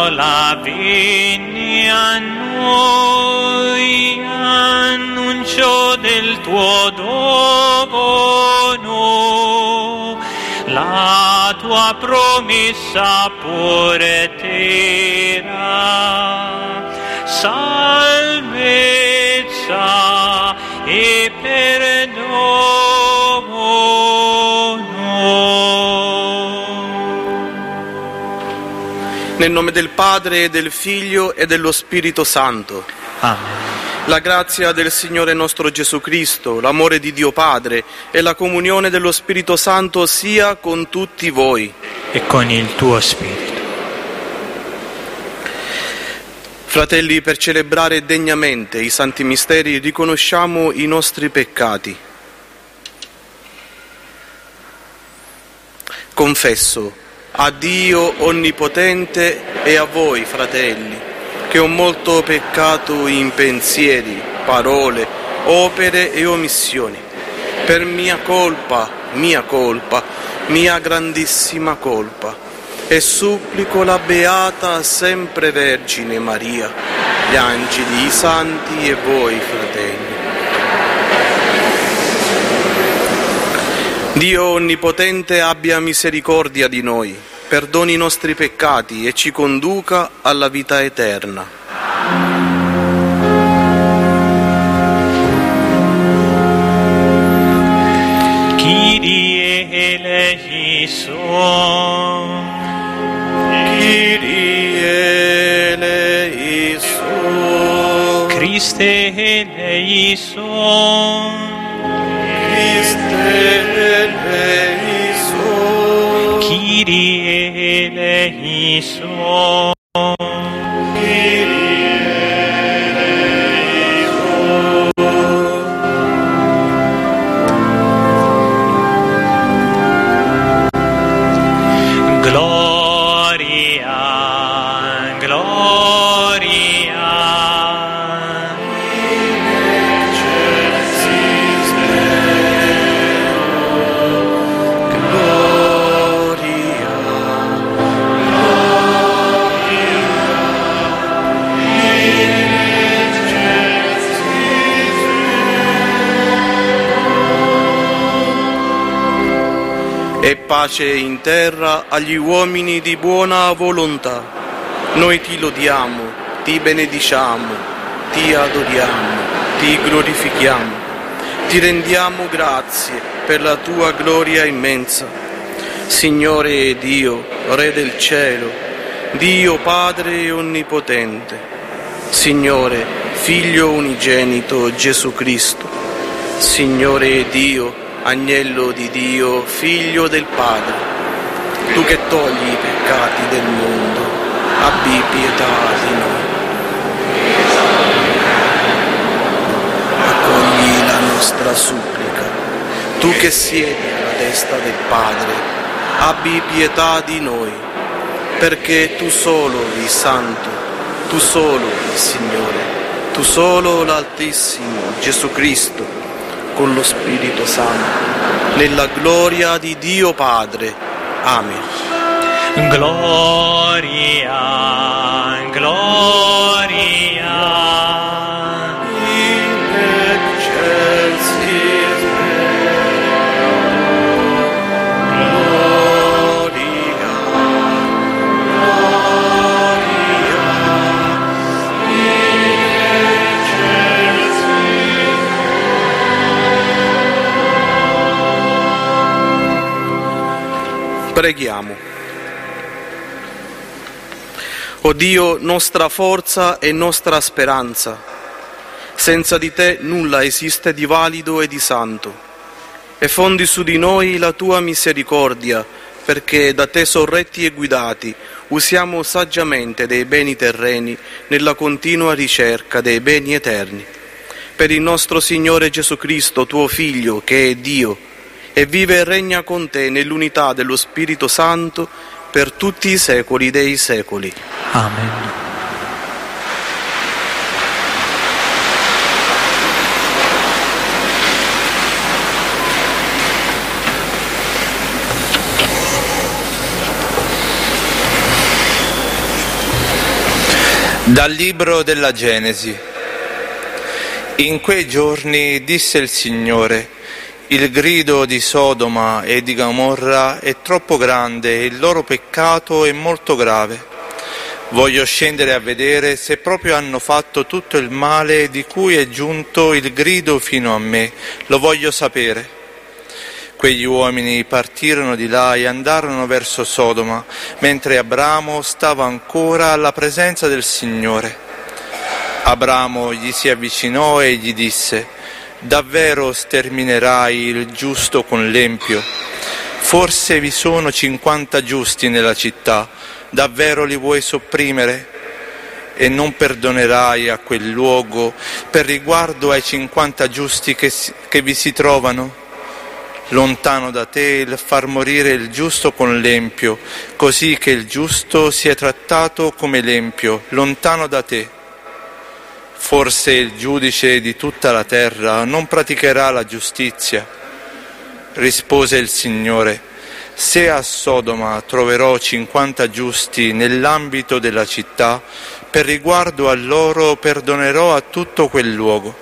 parola vieni a noi, annuncio del tuo dono, la tua promessa pure terra, salvezza e perdono. Nel nome del Padre, e del Figlio e dello Spirito Santo. Amen. La grazia del Signore nostro Gesù Cristo, l'amore di Dio Padre e la comunione dello Spirito Santo sia con tutti voi. E con il tuo spirito. Fratelli, per celebrare degnamente i santi misteri riconosciamo i nostri peccati. Confesso a Dio Onnipotente e a voi, fratelli, che ho molto peccato in pensieri, parole, opere e omissioni, per mia colpa, mia grandissima colpa, e supplico la Beata Sempre Vergine Maria, gli angeli, i santi e voi, fratelli. Dio Onnipotente abbia misericordia di noi, perdoni i nostri peccati e ci conduca alla vita eterna. Kyrie eleison, Kyrie eleison, Christe eleison, Christe eleison, Kyrie eleison, Kyrie eleison. Gloria, gloria, E pace in terra agli uomini di buona volontà. Noi ti lodiamo, ti benediciamo, ti adoriamo, ti glorifichiamo, ti rendiamo grazie per la tua gloria immensa. Signore Dio, Re del cielo, Dio Padre Onnipotente, Signore, Figlio unigenito Gesù Cristo, Signore Dio, Agnello di Dio, Figlio del Padre, tu che togli i peccati del mondo, abbi pietà di noi. Accogli la nostra supplica, tu che siedi alla destra del Padre, abbi pietà di noi, perché tu solo, il Santo, tu solo, il Signore, tu solo l'Altissimo, Gesù Cristo, con lo Spirito Santo, nella gloria di Dio Padre. Amen. gloria, gloria, In excelsis gloria, Preghiamo. O Dio, nostra forza e nostra speranza, senza di te nulla esiste di valido e di santo. E fondi su di noi la tua misericordia, perché da te sorretti e guidati usiamo saggiamente dei beni terreni nella continua ricerca dei beni eterni. Per il nostro Signore Gesù Cristo, tuo Figlio, che è Dio, e vive e regna con te nell'unità dello Spirito Santo per tutti i secoli dei secoli. Amen. Dal libro della Genesi. In quei giorni disse il Signore: il grido di Sodoma e di Gomorra è troppo grande e il loro peccato è molto grave. Voglio scendere a vedere se proprio hanno fatto tutto il male di cui è giunto il grido fino a me. Lo voglio sapere. Quegli uomini partirono di là e andarono verso Sodoma, mentre Abramo stava ancora alla presenza del Signore. Abramo gli si avvicinò e gli disse: davvero sterminerai il giusto con l'empio? Forse vi sono 50 giusti nella città, davvero li vuoi sopprimere? E non perdonerai a quel luogo per riguardo ai 50 giusti che vi si trovano? Lontano da te il far morire il giusto con l'empio, così che il giusto sia trattato come l'empio, lontano da te. Forse il giudice di tutta la terra non praticherà la giustizia. Rispose il Signore: se a Sodoma troverò 50 giusti nell'ambito della città, per riguardo a loro perdonerò a tutto quel luogo.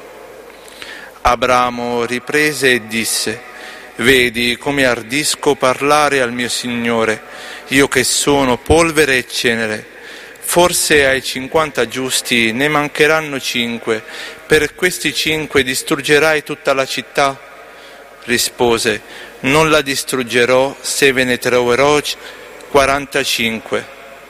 Abramo riprese e disse: vedi come ardisco parlare al mio Signore, io che sono polvere e cenere. Forse ai 50 giusti ne mancheranno 5, per questi 5 distruggerai tutta la città? Rispose: non la distruggerò se ve ne troverò 45.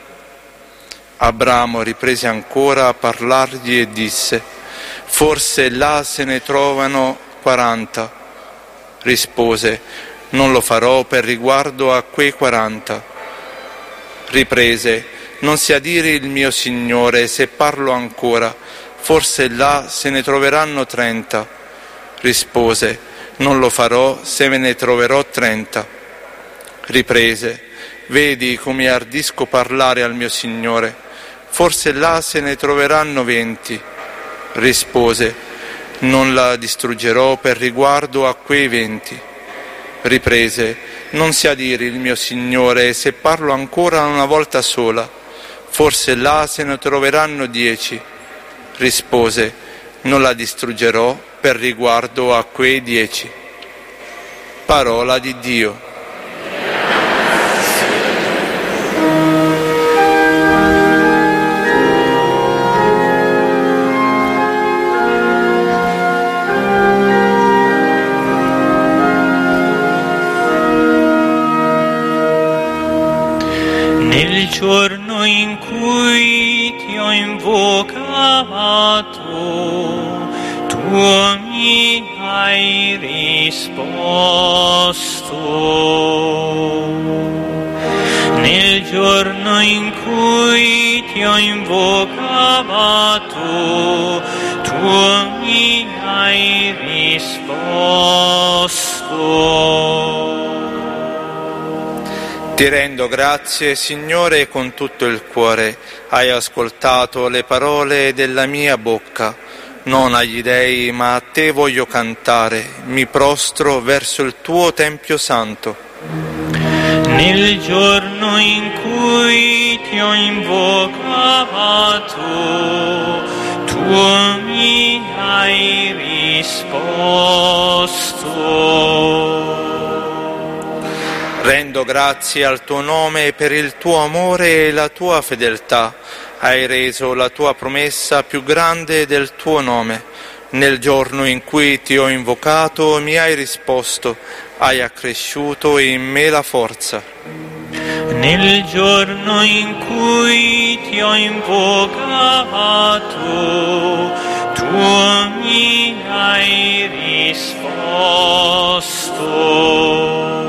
Abramo riprese ancora a parlargli e disse: forse là se ne trovano 40. Rispose: non lo farò per riguardo a quei 40. Riprese: non sia dire il mio Signore se parlo ancora, forse là se ne troveranno 30. Rispose: non lo farò se ve ne troverò 30. Riprese: vedi come ardisco parlare al mio Signore, forse là se ne troveranno 20. Rispose: non la distruggerò per riguardo a quei 20. Riprese: non sia dire il mio Signore se parlo ancora una volta sola, forse là se ne troveranno 10. Rispose: non la distruggerò per riguardo a quei 10. Parola di Dio. Nel giorno in cui ti ho invocato, tu mi hai risposto. Nel giorno in cui ti ho invocato, tu mi hai risposto. Ti rendo grazie, Signore, con tutto il cuore. Hai ascoltato le parole della mia bocca. Non agli dei, ma a te voglio cantare. Mi prostro verso il tuo Tempio Santo. Nel giorno in cui ti ho invocato, tu mi hai risposto. Rendo grazie al tuo nome per il tuo amore e la tua fedeltà. Hai reso la tua promessa più grande del tuo nome. Nel giorno in cui ti ho invocato mi hai risposto. Hai accresciuto in me la forza. Nel giorno in cui ti ho invocato, tu mi hai risposto.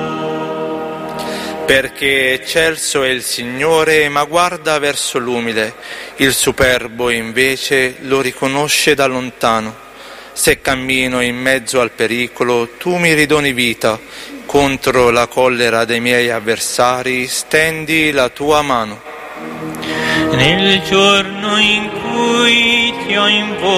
Perché eccelso è il Signore, ma guarda verso l'umile, il superbo invece lo riconosce da lontano. Se cammino in mezzo al pericolo, tu mi ridoni vita, contro la collera dei miei avversari stendi la tua mano. Nel giorno in cui ti ho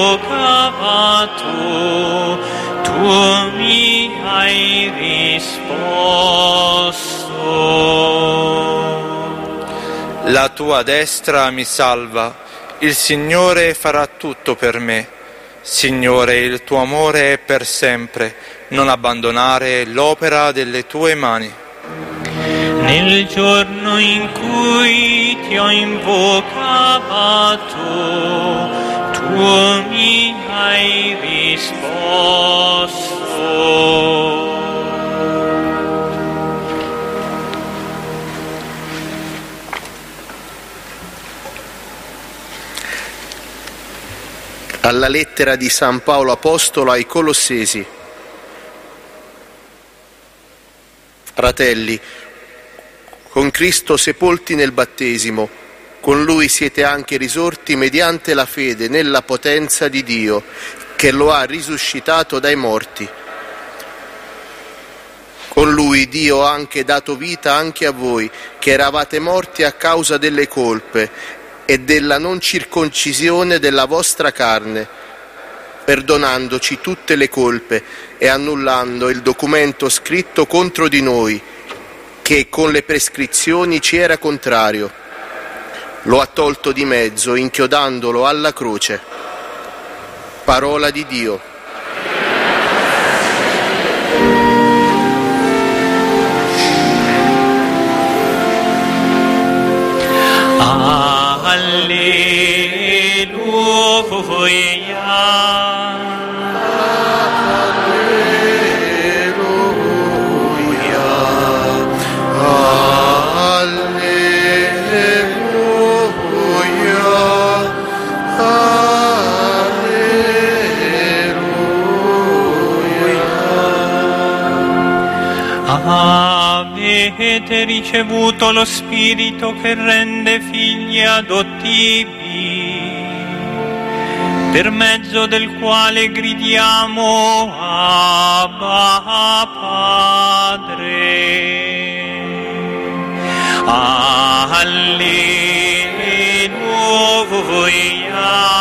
invocato, tu mi hai risposto. La tua destra mi salva, il Signore farà tutto per me. Signore, il tuo amore è per sempre, non abbandonare l'opera delle tue mani. Nel giorno in cui ti ho invocato, tu mi hai risposto. Alla lettera di San Paolo Apostolo ai Colossesi. Fratelli, con Cristo sepolti nel battesimo, con Lui siete anche risorti mediante la fede nella potenza di Dio, che lo ha risuscitato dai morti. Con Lui Dio ha anche dato vita anche a voi, che eravate morti a causa delle colpe e della non circoncisione della vostra carne, perdonandoci tutte le colpe e annullando il documento scritto contro di noi, che con le prescrizioni ci era contrario. Lo ha tolto di mezzo, inchiodandolo alla croce. Parola di Dio. Avete ricevuto lo Spirito che rende figli adottivi, per mezzo del quale gridiamo Abba Padre. Alleluia.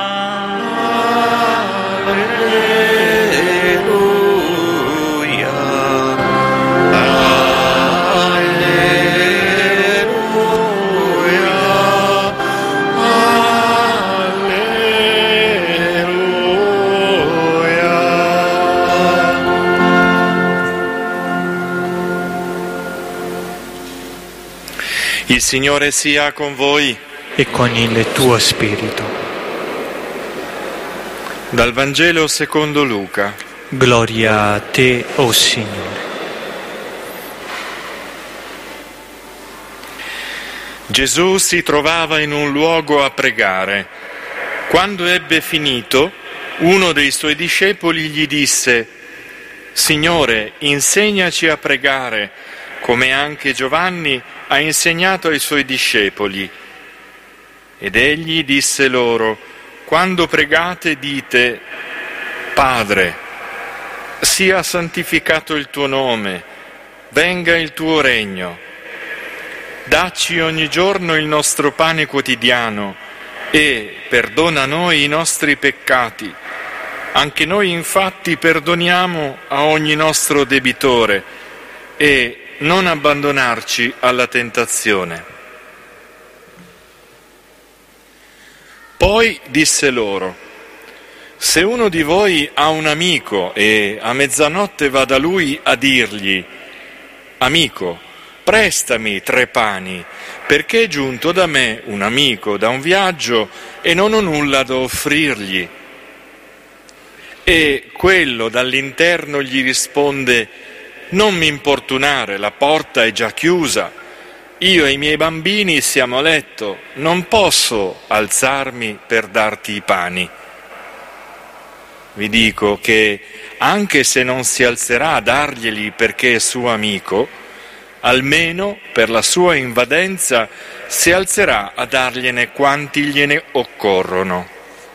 Il Signore sia con voi E con il tuo spirito. dal Vangelo secondo Luca. Gloria a te, o Signore. Gesù si trovava in un luogo a pregare. Quando ebbe finito, uno dei suoi discepoli gli disse: Signore, insegnaci a pregare, come anche Giovanni ha insegnato ai suoi discepoli. Ed egli disse loro: quando pregate dite: Padre, sia santificato il tuo nome, venga il tuo regno. Dacci ogni giorno il nostro pane quotidiano e perdona a noi i nostri peccati. Anche noi infatti perdoniamo a ogni nostro debitore e non abbandonarci alla tentazione. Poi disse loro: se uno di voi ha un amico e a mezzanotte va da lui a dirgli: Amico, prestami 3 pani, perché è giunto da me un amico da un viaggio e non ho nulla da offrirgli. E quello dall'interno gli risponde: non mi importunare, la porta è già chiusa, io e i miei bambini siamo a letto, non posso alzarmi per darti i pani. Vi dico che anche se non si alzerà a darglieli perché è suo amico, almeno per la sua invadenza si alzerà a dargliene quanti gliene occorrono.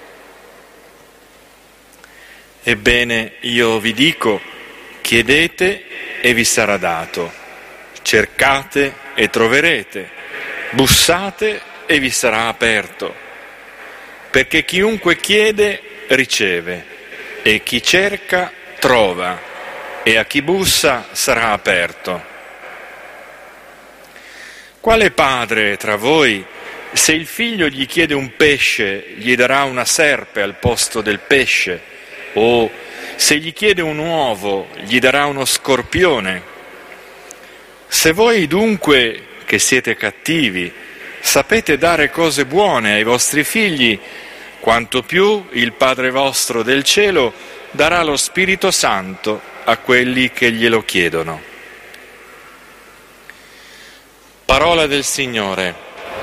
Ebbene, io vi dico: chiedete e vi sarà dato, cercate e troverete, bussate e vi sarà aperto, perché chiunque chiede riceve, e chi cerca trova, e a chi bussa sarà aperto. Quale padre tra voi, se il figlio gli chiede un pesce, gli darà una serpe al posto del pesce, o se gli chiede un uovo, gli darà uno scorpione. Se voi dunque, che siete cattivi, sapete dare cose buone ai vostri figli, quanto più il Padre vostro del cielo darà lo Spirito Santo a quelli che glielo chiedono. Parola del Signore.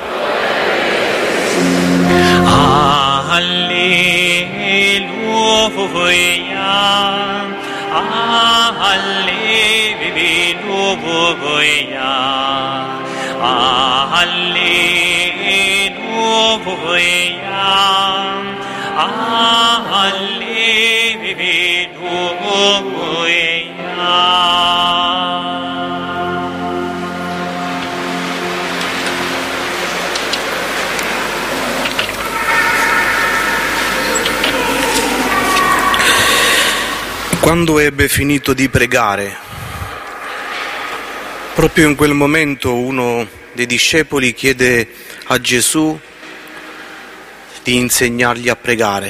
Alleluia, alleluia, Quando ebbe finito di pregare, proprio in quel momento uno dei discepoli chiede a Gesù di insegnargli a pregare.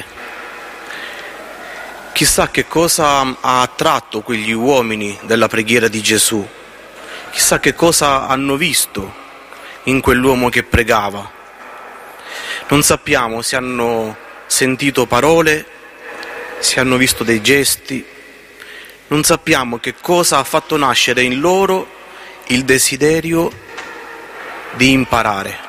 Chissà che cosa ha attratto quegli uomini della preghiera di Gesù, chissà che cosa hanno visto in quell'uomo che pregava. Non sappiamo se hanno sentito parole, se hanno visto dei gesti. Non sappiamo che cosa ha fatto nascere in loro il desiderio di imparare.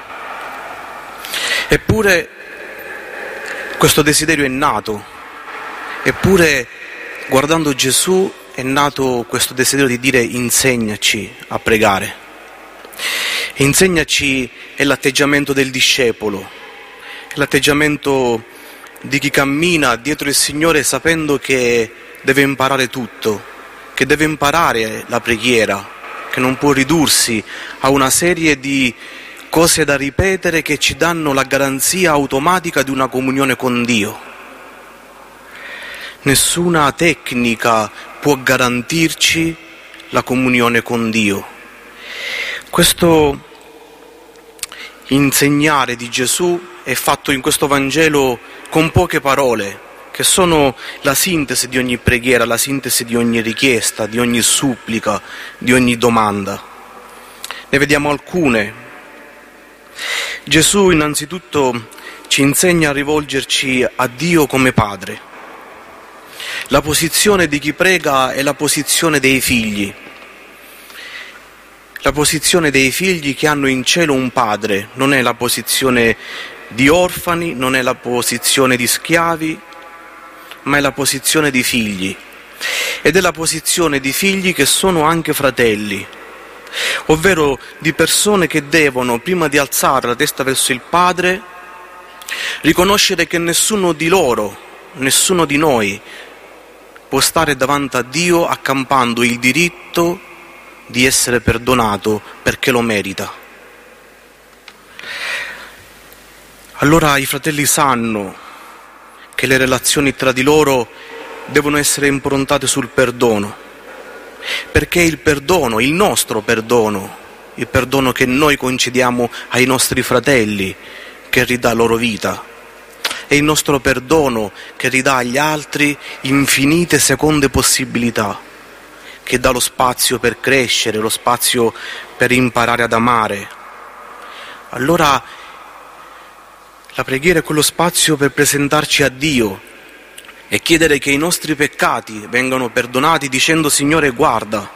Eppure questo desiderio è nato, eppure guardando Gesù è nato questo desiderio di dire: insegnaci a pregare. Insegnaci è l'atteggiamento del discepolo, è l'atteggiamento di chi cammina dietro il Signore sapendo che deve imparare tutto, che deve imparare la preghiera, che non può ridursi a una serie di cose da ripetere che ci danno la garanzia automatica di una comunione con Dio. Nessuna tecnica può garantirci la comunione con Dio. Questo insegnare di Gesù è fatto in questo Vangelo con poche parole, che sono la sintesi di ogni preghiera, la sintesi di ogni richiesta, di ogni supplica, di ogni domanda. Ne vediamo alcune. Gesù innanzitutto ci insegna a rivolgerci a Dio come Padre. La posizione di chi prega è la posizione dei figli. La posizione dei figli che hanno in cielo un padre, non è la posizione di orfani, non è la posizione di schiavi, ma è la posizione di figli, ed è la posizione di figli che sono anche fratelli, ovvero di persone che devono, prima di alzare la testa verso il Padre, riconoscere che nessuno di loro, nessuno di noi può stare davanti a Dio accampando il diritto di essere perdonato perché lo merita. Allora i fratelli sanno che le relazioni tra di loro devono essere improntate sul perdono, perché il perdono, il nostro perdono, il perdono che noi concediamo ai nostri fratelli, che ridà loro vita, è il nostro perdono che ridà agli altri infinite seconde possibilità, che dà lo spazio per crescere, lo spazio per imparare ad amare. Allora la preghiera è quello spazio per presentarci a Dio e chiedere che i nostri peccati vengano perdonati dicendo: Signore, guarda,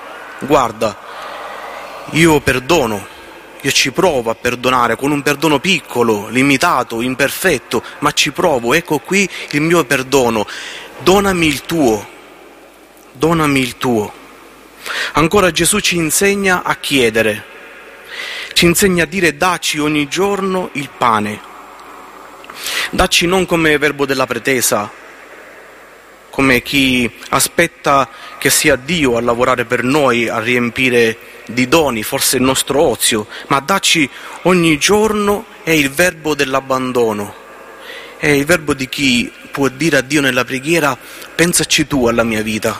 io perdono, io ci provo a perdonare con un perdono piccolo, limitato, imperfetto, ma ci provo, ecco qui il mio perdono, donami il tuo. Ancora Gesù ci insegna a chiedere, ci insegna a dire: dacci ogni giorno il pane. Dacci non come verbo della pretesa, come chi aspetta che sia Dio a lavorare per noi, a riempire di doni forse il nostro ozio, ma dacci ogni giorno è il verbo dell'abbandono, è il verbo di chi può dire a Dio nella preghiera: pensaci tu alla mia vita,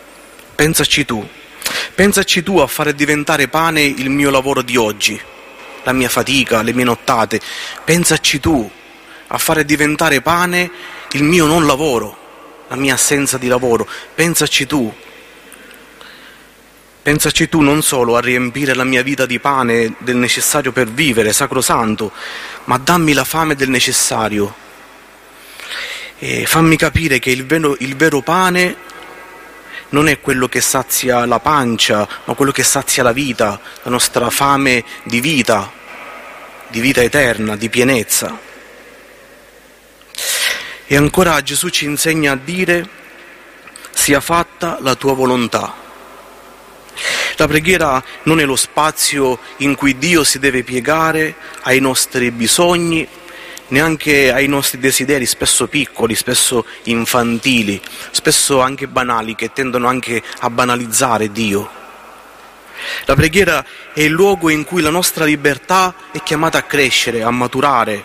pensaci tu a fare diventare pane il mio lavoro di oggi, la mia fatica, le mie nottate. Pensaci tu a fare diventare pane il mio non lavoro, la mia assenza di lavoro. Pensaci tu non solo a riempire la mia vita di pane del necessario per vivere, sacrosanto, ma dammi la fame del necessario. E fammi capire che il vero pane non è quello che sazia la pancia, ma quello che sazia la vita, la nostra fame di vita eterna, di pienezza. E ancora Gesù ci insegna a dire: sia fatta la tua volontà. La preghiera non è lo spazio in cui Dio si deve piegare ai nostri bisogni, neanche ai nostri desideri, spesso piccoli, spesso infantili, spesso anche banali, che tendono anche a banalizzare Dio. La preghiera è il luogo in cui la nostra libertà è chiamata a crescere, a maturare.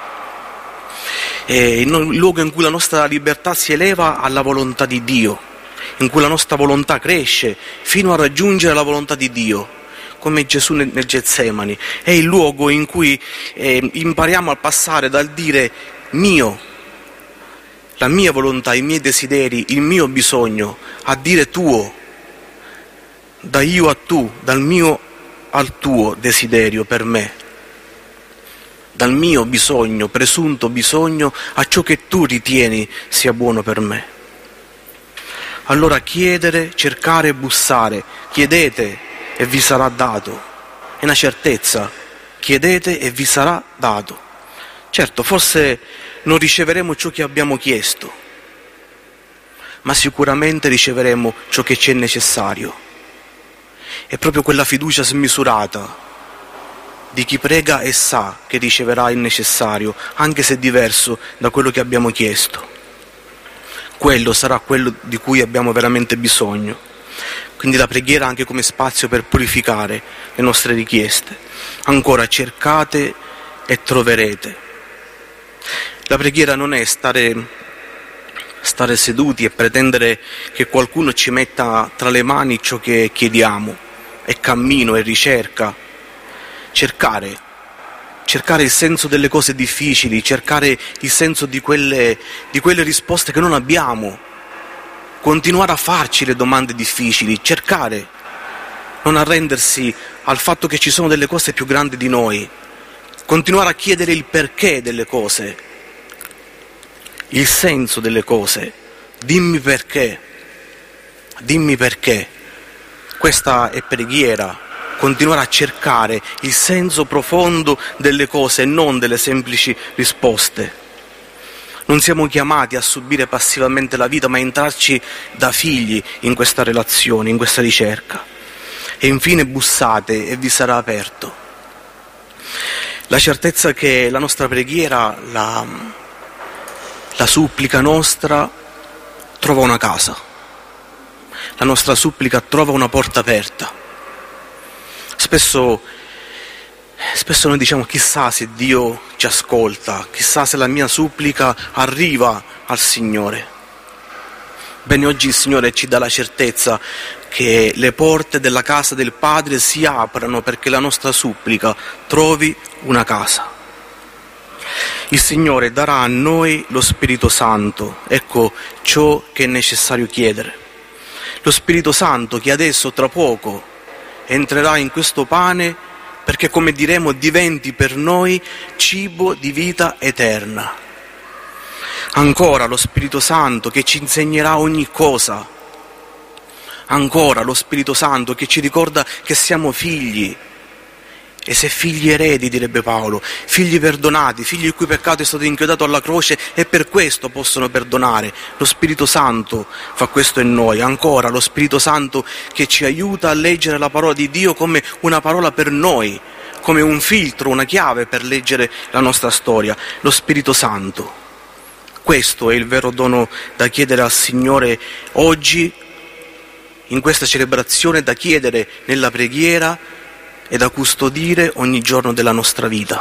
È il luogo in cui la nostra libertà si eleva alla volontà di Dio, in cui la nostra volontà cresce fino a raggiungere la volontà di Dio, come Gesù nel Getsemani. È il luogo in cui impariamo a passare dal dire mio, la mia volontà, i miei desideri, il mio bisogno, a dire tuo, da io a tu, dal mio al tuo desiderio per me, dal mio bisogno, presunto bisogno, a ciò che tu ritieni sia buono per me. Allora chiedere, cercare e bussare. Chiedete e vi sarà dato. È una certezza. Chiedete e vi sarà dato. Certo, forse non riceveremo ciò che abbiamo chiesto, ma sicuramente riceveremo ciò che ci è necessario. È proprio quella fiducia smisurata di chi prega e sa che riceverà il necessario, anche se diverso da quello che abbiamo chiesto. Quello sarà quello di cui abbiamo veramente bisogno. Quindi la preghiera anche come spazio per purificare le nostre richieste. Ancora, cercate e troverete. La preghiera non è stare seduti e pretendere che qualcuno ci metta tra le mani ciò che chiediamo. È cammino, è ricerca. Cercare il senso delle cose difficili, cercare il senso di quelle risposte che non abbiamo, continuare a farci le domande difficili, cercare, non arrendersi al fatto che ci sono delle cose più grandi di noi, continuare a chiedere il perché delle cose, il senso delle cose, dimmi perché, questa è preghiera. Continuare a cercare il senso profondo delle cose e non delle semplici risposte. Non siamo chiamati a subire passivamente la vita, ma a entrarci da figli in questa relazione, in questa ricerca. E infine bussate e vi sarà aperto. La certezza che la nostra preghiera, la supplica nostra, trova una casa. La nostra supplica trova una porta aperta. Spesso noi diciamo chissà se Dio ci ascolta, chissà se la mia supplica arriva al Signore. Bene, oggi il Signore ci dà la certezza che le porte della casa del Padre si aprano perché la nostra supplica trovi una casa. Il Signore darà a noi lo Spirito Santo, ecco ciò che è necessario chiedere. Lo Spirito Santo che adesso, tra poco, entrerà in questo pane perché, come diremo, diventi per noi cibo di vita eterna. Ancora lo Spirito Santo che ci insegnerà ogni cosa. Ancora lo Spirito Santo che ci ricorda che siamo figli. E se figli eredi, direbbe Paolo, figli perdonati, figli il cui peccato è stato inchiodato alla croce e per questo possono perdonare. Lo Spirito Santo fa questo in noi. Ancora lo Spirito Santo che ci aiuta a leggere la parola di Dio come una parola per noi, come un filtro, una chiave per leggere la nostra storia. Lo Spirito Santo. Questo è il vero dono da chiedere al Signore oggi, in questa celebrazione, da chiedere nella preghiera e da custodire ogni giorno della nostra vita.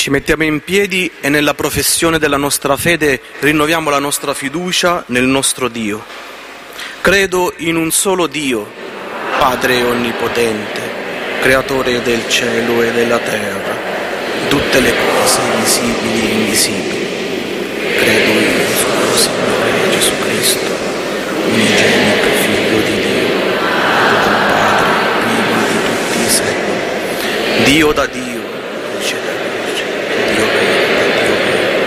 Ci mettiamo in piedi e nella professione della nostra fede rinnoviamo la nostra fiducia nel nostro Dio. Credo in un solo Dio, Padre Onnipotente, Creatore del cielo e della terra, di tutte le cose visibili e invisibili. Credo in un solo Signore Gesù Cristo, unigenito Figlio di Dio, nato dal Padre, prima di tutti i secoli, Dio da Dio, luce da luce, Dio vero da Dio vero.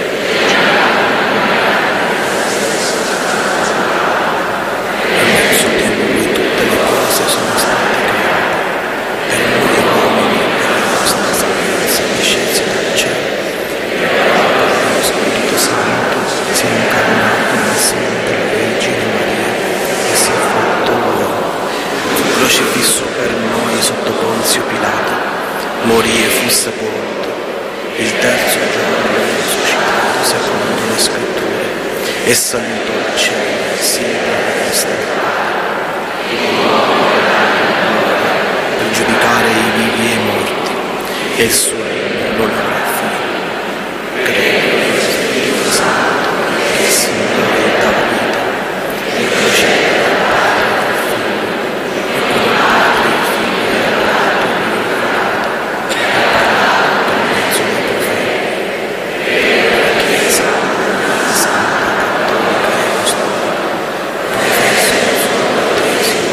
Attraverso di Lui tutte le cose sono state create, per noi uomini e per la nostra salvezza discesi dal cielo. Lo Spirito Santo si è incarnato nel seno della Vergine Maria e si è fatto uomo. Fu crocifisso per noi sotto Ponzio Pilato, morì e fu sepolto. Il terzo giorno risuscitato secondo le Scritture e salito al cielo, siede alla destra del Padre, per giudicare i vivi e i morti, e il suo regno non avrà fine. Credo nel Spirito Santo, che è Signore e dà la vita, e procede dal Padre e dal Figlio, e con il Padre e il Figlio è adorato e glorificato, e parlato per mezzo dei profeti. La Chiesa, Santa, Cattolica e Apostolica, professo il suo battesimo,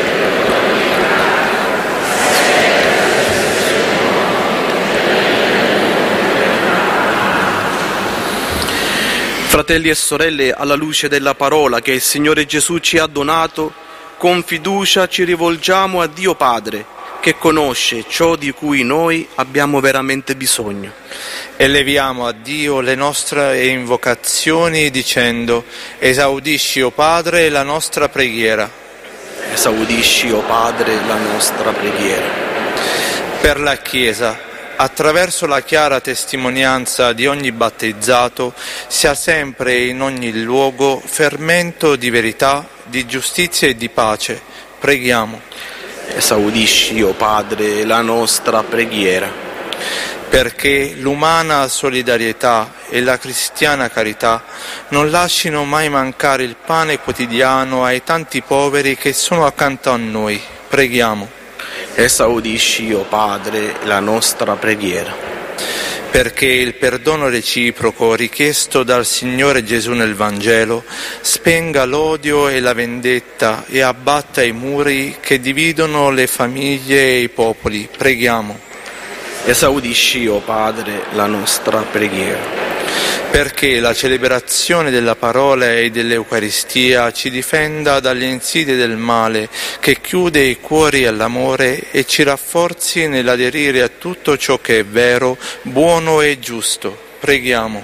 Fratelli e sorelle, alla luce della parola che il Signore Gesù ci ha donato, con fiducia ci rivolgiamo a Dio Padre, che conosce ciò di cui noi abbiamo veramente bisogno. Eleviamo a Dio le nostre invocazioni dicendo: esaudisci, o Padre, la nostra preghiera. Esaudisci, o Padre, la nostra preghiera. Per la Chiesa, attraverso la chiara testimonianza di ogni battezzato, sia sempre e in ogni luogo fermento di verità, di giustizia e di pace. Preghiamo. Esaudisci, o Padre, la nostra preghiera. Perché l'umana solidarietà e la cristiana carità non lascino mai mancare il pane quotidiano ai tanti poveri che sono accanto a noi. Preghiamo. Esaudisci, o Padre, la nostra preghiera. Perché il perdono reciproco richiesto dal Signore Gesù nel Vangelo spenga l'odio e la vendetta e abbatta i muri che dividono le famiglie e i popoli. Preghiamo. Esaudisci, o Padre, la nostra preghiera. Perché la celebrazione della parola e dell'Eucaristia ci difenda dalle insidie del male che chiude i cuori all'amore e ci rafforzi nell'aderire a tutto ciò che è vero, buono e giusto. Preghiamo.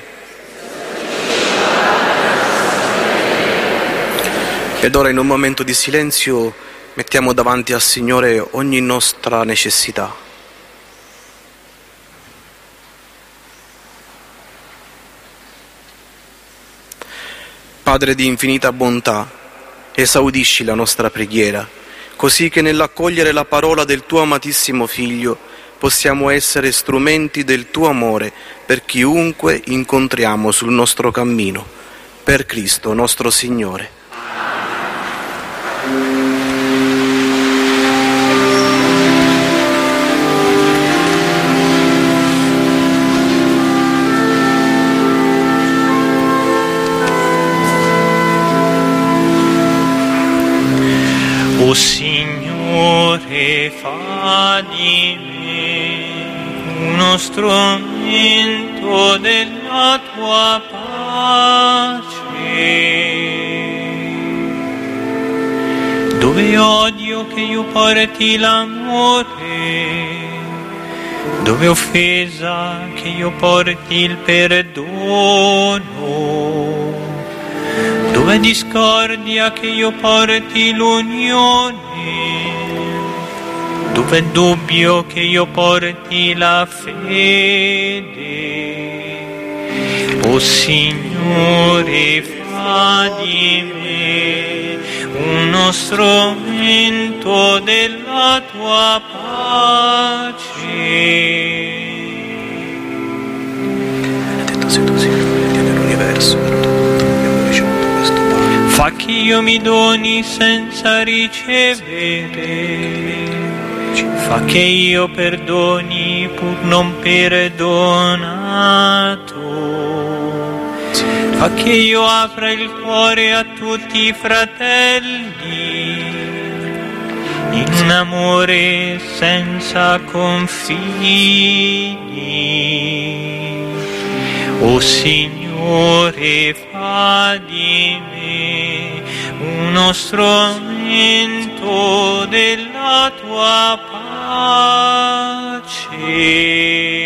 Ed ora, in un momento di silenzio, mettiamo davanti al Signore ogni nostra necessità. Padre di infinita bontà, esaudisci la nostra preghiera, così che nell'accogliere la parola del tuo amatissimo Figlio possiamo essere strumenti del tuo amore per chiunque incontriamo sul nostro cammino. Per Cristo nostro Signore. O Signore, fa di me uno strumento della tua pace. Dove odio che io porti l'amore, dove offesa che io porti il perdono, dove discordia che io porti l'unione, dove dubbio che io porti la fede. O Signore, fa di me uno strumento della tua pace. sei tu, Signore, Dio nell'universo, per tutto abbiamo ricevuto questo pane. Fa che io mi doni senza ricevere, fa che io perdoni pur non perdonato, fa che io apra il cuore a tutti i fratelli, in un amore senza confini. O Signore, fa di me uno strumento della tua pace.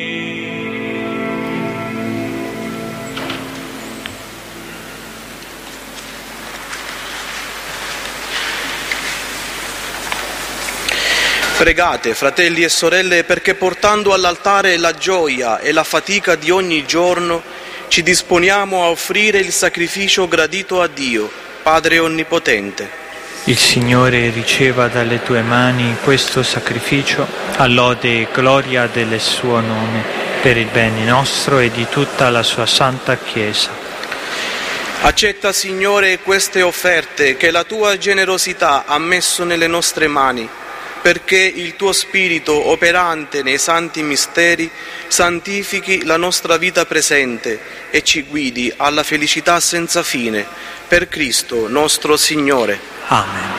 Pregate, fratelli e sorelle, perché portando all'altare la gioia e la fatica di ogni giorno, ci disponiamo a offrire il sacrificio gradito a Dio, Padre Onnipotente. Il Signore riceva dalle tue mani questo sacrificio a lode e gloria del suo nome, per il bene nostro e di tutta la sua santa Chiesa. Accetta, Signore, queste offerte che la tua generosità ha messo nelle nostre mani, perché il tuo Spirito, operante nei santi misteri, santifichi la nostra vita presente e ci guidi alla felicità senza fine, per Cristo nostro Signore. Amen.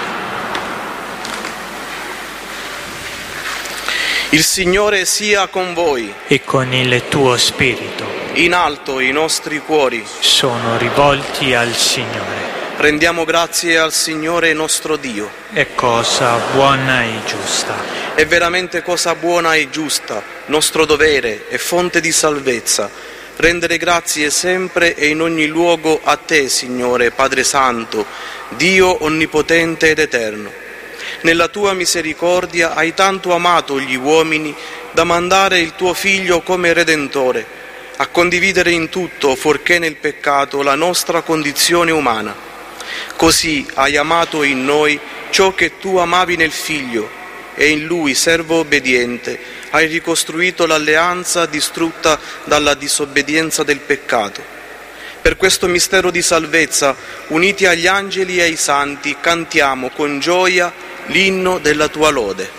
Il Signore sia con voi. E con il tuo Spirito. In alto i nostri cuori sono rivolti al Signore. Rendiamo grazie al Signore nostro Dio. È cosa buona e giusta. È veramente cosa buona e giusta, nostro dovere e fonte di salvezza, rendere grazie sempre e in ogni luogo a Te, Signore, Padre Santo, Dio Onnipotente ed Eterno. Nella Tua misericordia hai tanto amato gli uomini da mandare il Tuo Figlio come Redentore, a condividere in tutto, fuorché nel peccato, la nostra condizione umana. Così hai amato in noi ciò che tu amavi nel Figlio, e in Lui, servo obbediente, hai ricostruito l'alleanza distrutta dalla disobbedienza del peccato. Per questo mistero di salvezza, uniti agli angeli e ai santi, cantiamo con gioia l'inno della tua lode.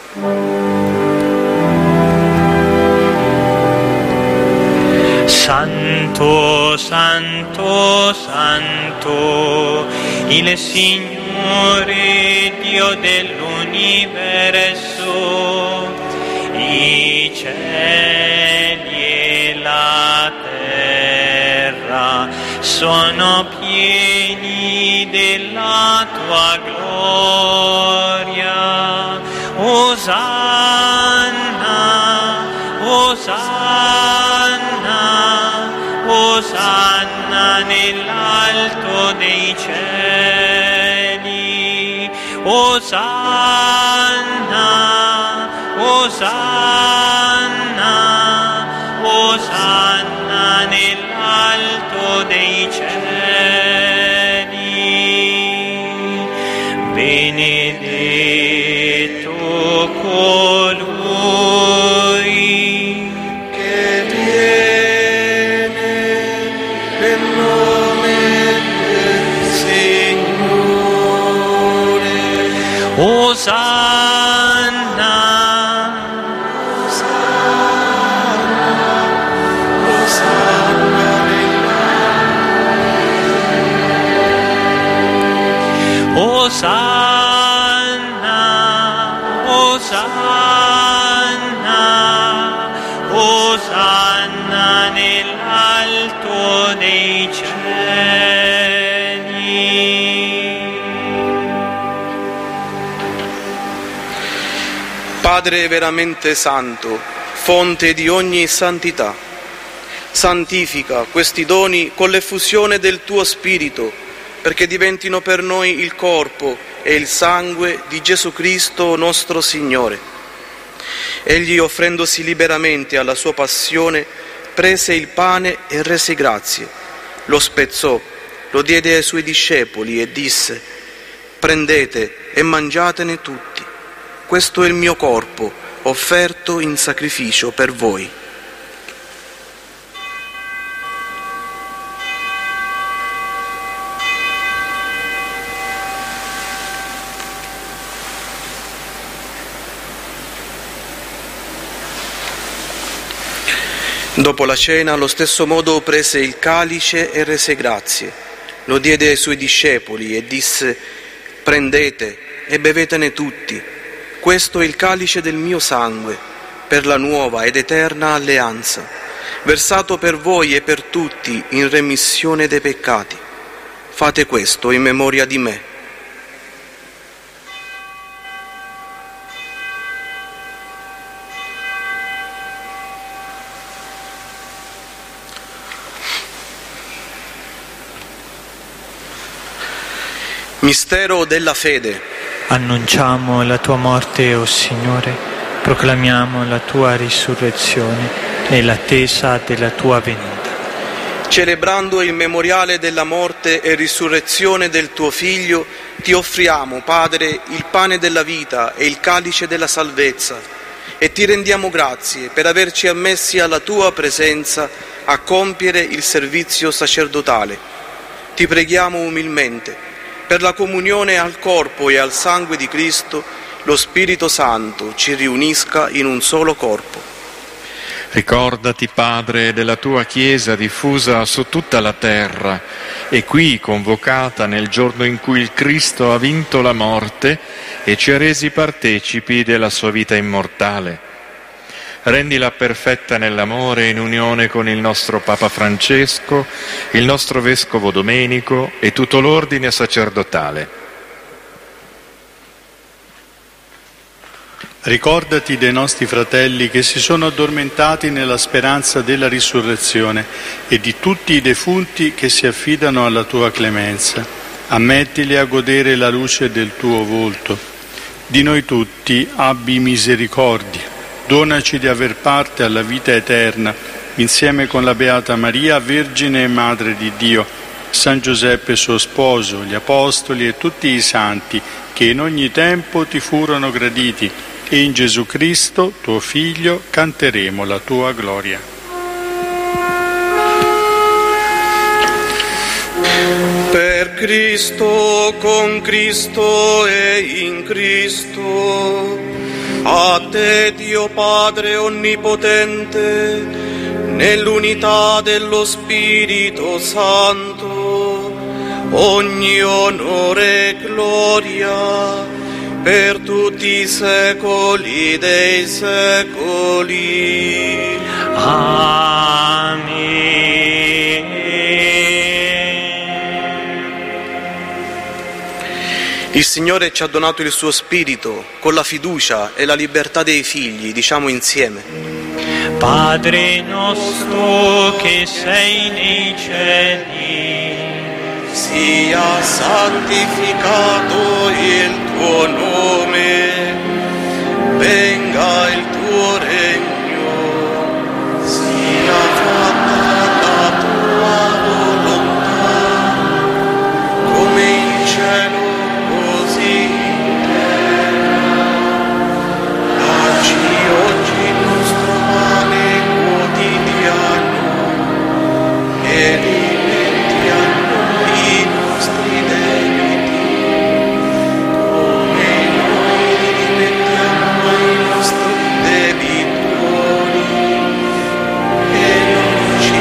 Santo, santo, santo, il Signore Dio dell'universo, i cieli e la terra sono pieni della tua gloria. Osanna, Osanna, Osanna nell'alto dei cieli. Osanna, Osanna, Osanna nell'alto dei cieli. Benedetto colui Che viene nel nome del Signore. Osanna, Osanna, Osanna, Osanna nell'alto dei cieli. Padre veramente santo, fonte di ogni santità, santifica questi doni con l'effusione del tuo Spirito, perché diventino per noi il corpo e il sangue di Gesù Cristo nostro Signore. Egli, offrendosi liberamente alla sua passione, prese il pane e rese grazie, lo spezzò, lo diede ai suoi discepoli e disse: «Prendete e mangiatene tutti, questo è il mio corpo, offerto in sacrificio per voi». Dopo la cena, allo stesso modo prese il calice e rese grazie. Lo diede ai suoi discepoli e disse: «Prendete e bevetene tutti. Questo è il calice del mio sangue, per la nuova ed eterna alleanza, versato per voi e per tutti in remissione dei peccati. Fate questo in memoria di me». Mistero della fede. Annunciamo la tua morte, o Signore, proclamiamo la tua risurrezione e l'attesa della tua venuta. Celebrando il memoriale della morte e risurrezione del tuo Figlio, ti offriamo, Padre, il pane della vita e il calice della salvezza, e ti rendiamo grazie per averci ammessi alla tua presenza a compiere il servizio sacerdotale. Ti preghiamo umilmente, per la comunione al corpo e al sangue di Cristo, lo Spirito Santo ci riunisca in un solo corpo. Ricordati, Padre, della tua Chiesa diffusa su tutta la terra e qui convocata nel giorno in cui il Cristo ha vinto la morte e ci ha resi partecipi della sua vita immortale. Rendila perfetta nell'amore in unione con il nostro Papa Francesco, il nostro Vescovo Domenico e tutto l'ordine sacerdotale. Ricordati dei nostri fratelli che si sono addormentati nella speranza della risurrezione e di tutti i defunti che si affidano alla tua clemenza. Ammettili a godere la luce del tuo volto. Di noi tutti abbi misericordia. Donaci di aver parte alla vita eterna, insieme con la Beata Maria, Vergine e Madre di Dio, San Giuseppe suo sposo, gli Apostoli e tutti i santi che in ogni tempo ti furono graditi, e in Gesù Cristo, tuo Figlio, canteremo la tua gloria. Per Cristo, con Cristo e in Cristo, a te, Dio Padre Onnipotente, nell'unità dello Spirito Santo, ogni onore e gloria per tutti i secoli dei secoli. Amen. Il Signore ci ha donato il suo Spirito con la fiducia e la libertà dei figli. Diciamo insieme: Padre nostro che sei nei cieli, sia santificato il tuo nome, venga il tuo regno, sia fatta la tua volontà, come in cielo così in terra. Dacci oggi il nostro pane quotidiano e rimetti a noi i nostri debiti, come noi rimettiamo ai nostri debitori, e non ci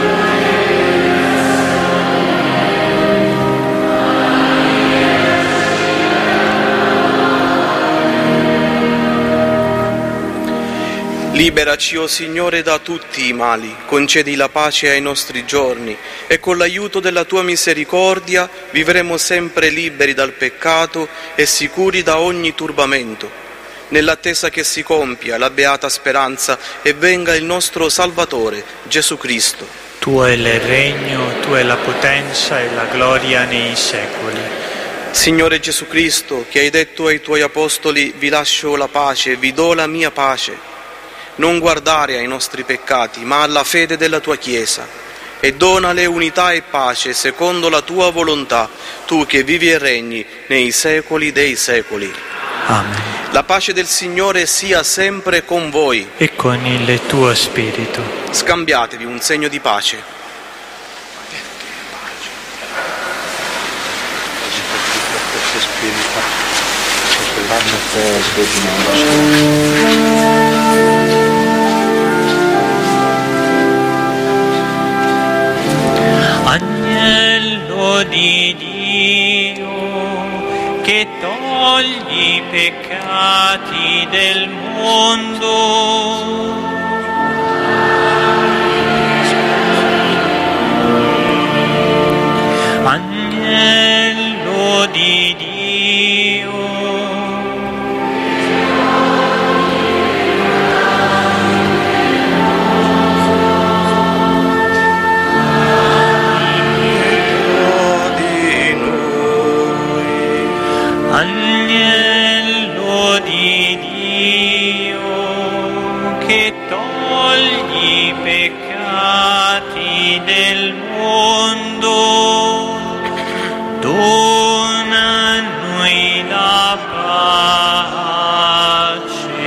Liberaci, o Signore, da tutti i mali, concedi la pace ai nostri giorni e con l'aiuto della tua misericordia vivremo sempre liberi dal peccato e sicuri da ogni turbamento, nell'attesa che si compia la beata speranza e venga il nostro Salvatore, Gesù Cristo. tuo è il regno, tua è la potenza e la gloria nei secoli. Signore Gesù Cristo, che hai detto ai tuoi apostoli: vi lascio la pace, vi do la mia pace, non guardare ai nostri peccati, ma alla fede della tua Chiesa, e donale unità e pace secondo la tua volontà, tu che vivi e regni nei secoli dei secoli. Amen. La pace del Signore sia sempre con voi. E con il tuo spirito. Scambiatevi un segno di pace. che togli i peccati del mondo, dona a noi la pace.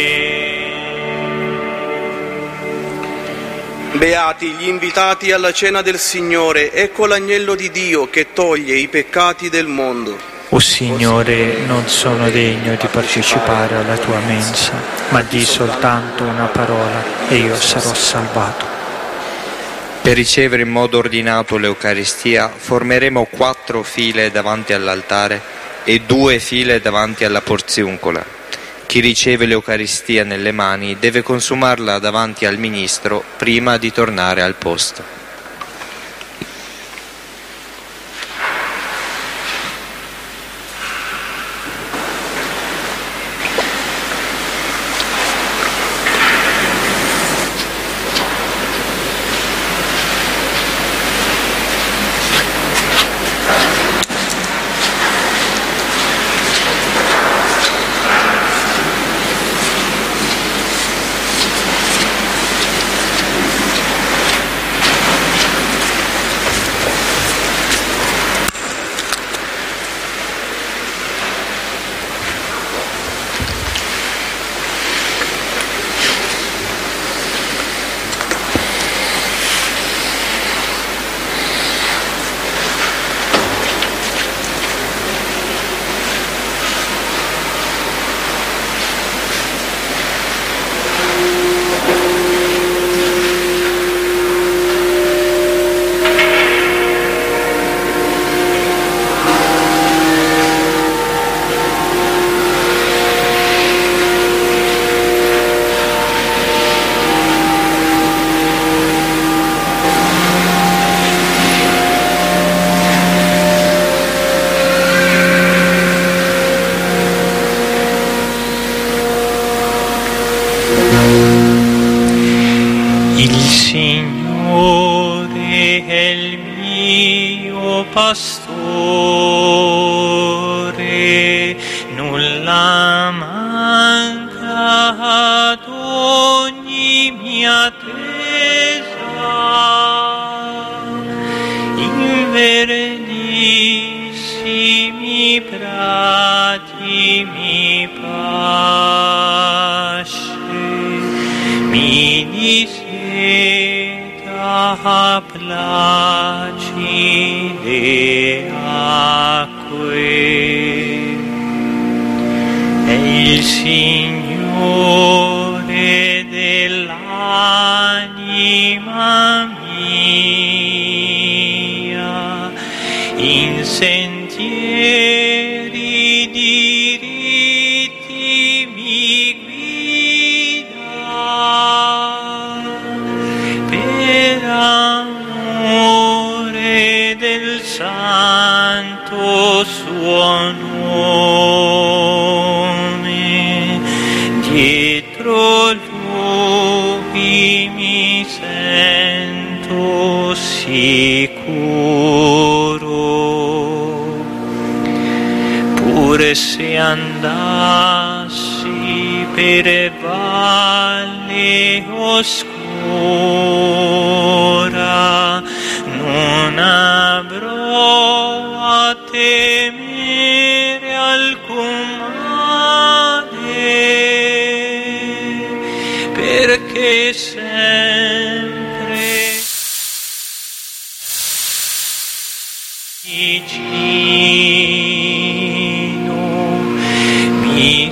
Beati gli invitati alla cena del Signore, ecco l'agnello di Dio che toglie i peccati del mondo. O Signore, non sono degno di partecipare alla tua mensa, ma di soltanto una parola e io sarò salvato. Per ricevere in modo ordinato l'Eucaristia formeremo 4 file davanti all'altare e 2 file davanti alla porziuncola. Chi riceve l'Eucaristia nelle mani deve consumarla davanti al ministro prima di tornare al posto. Il Signore è il mio pastore, nulla manca ad ogni mia attesa. In verdissimi prati mi pasce, mi diseta placide acque. È il Signore dell'anima mia, in sentieri diritti mi guida, per amore del santo suo nome. Dietro lui mi sento sicuro, pure se andassi per valle oscura, non avrò a temere alcun male, perché sempre vicino mi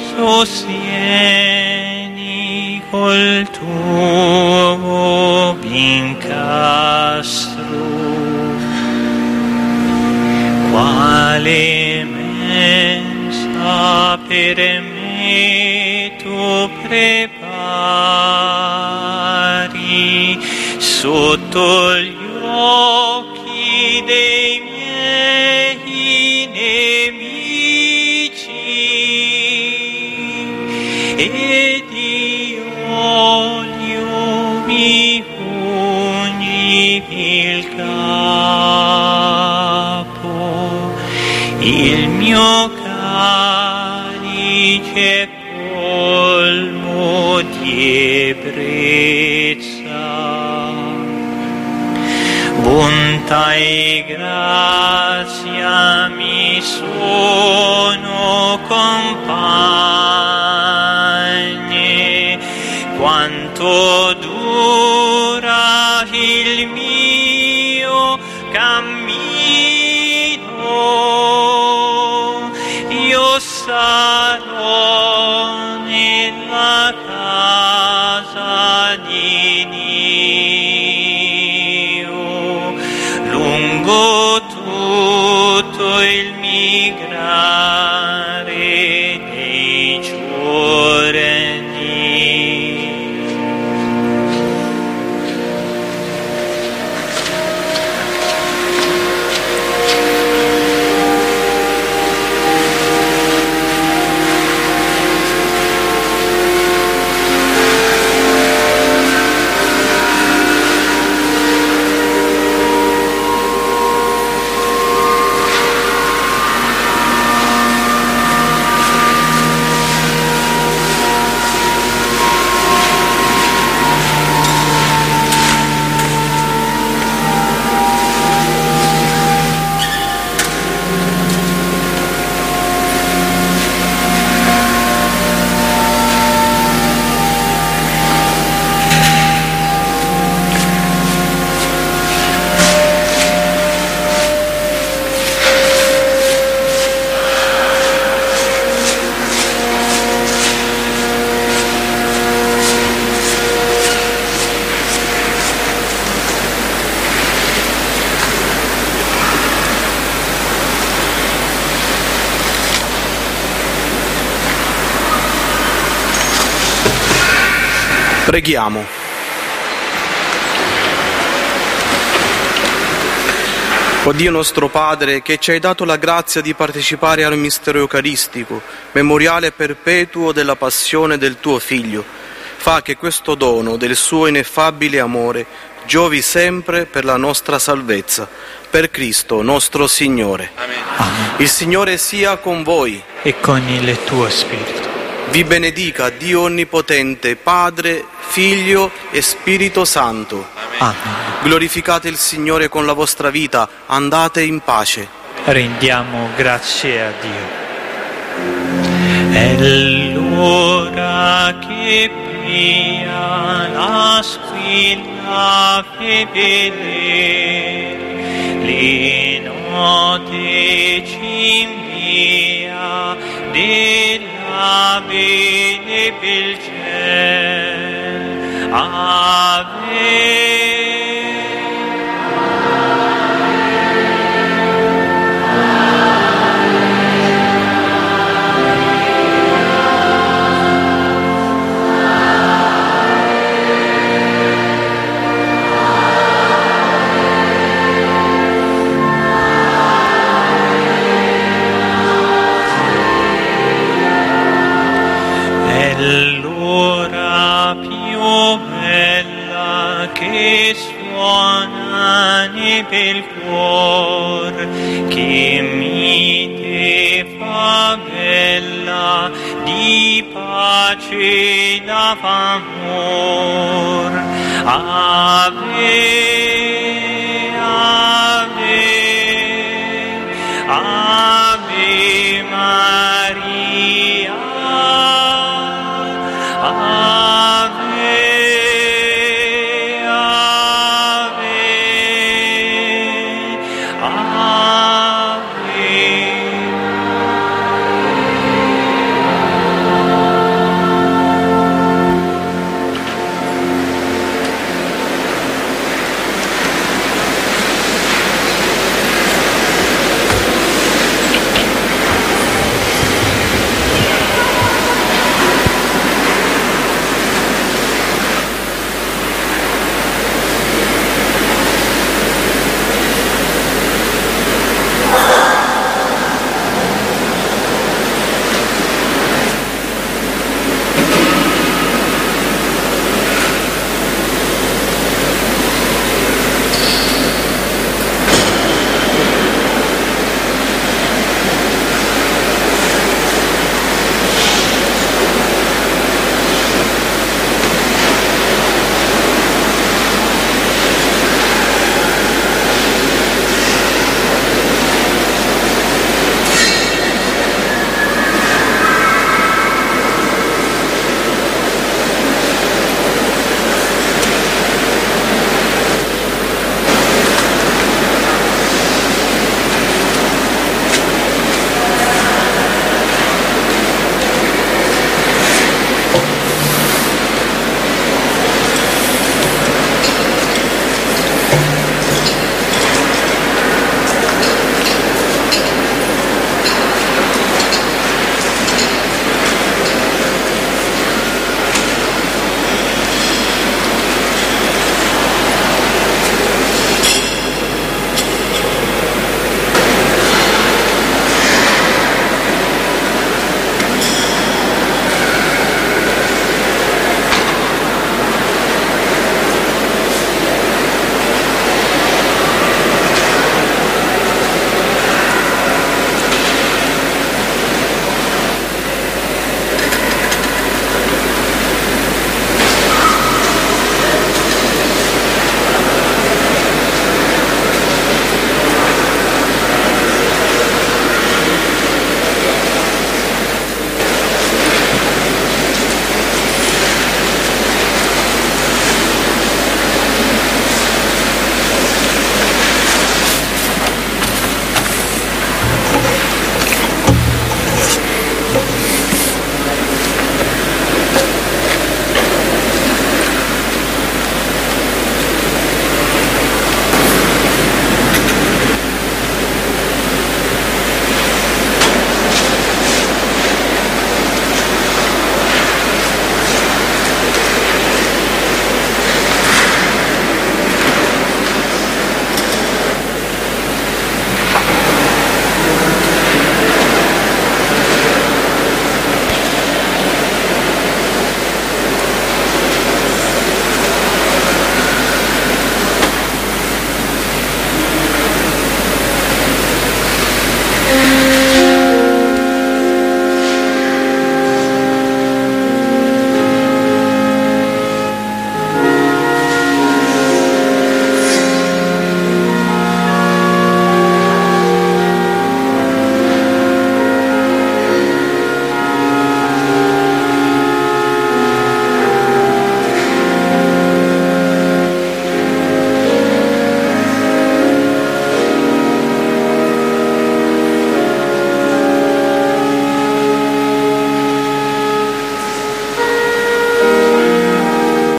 sostieni col tuo incastro. Quale mensa per me tu prepari sotto gli occhi dei miei nemici, e di olio mi ungi il capo, il mio calice colmo di Bontà e grazia mi sono compagne, quanto dura il mio cammino, io sarò nella casa di Dio lungo tutto il migrare dei giorni. Preghiamo. O Dio nostro Padre, che ci hai dato la grazia di partecipare al mistero eucaristico, memoriale perpetuo della passione del tuo Figlio, fa che questo dono del suo ineffabile amore giovi sempre per la nostra salvezza. Per Cristo nostro Signore. Amen. Amen. Il Signore sia con voi. E con il tuo spirito. Vi benedica Dio Onnipotente, Padre, Figlio e Spirito Santo. Amen. Glorificate il Signore con la vostra vita, andate in pace. Rendiamo grazie a Dio. È l'ora che pria la squilla fedele, le note ci invia della bene del ciel. Ave. L'ora più bella che suona nel cuor, che mi fa bella di pace d'amor. Ave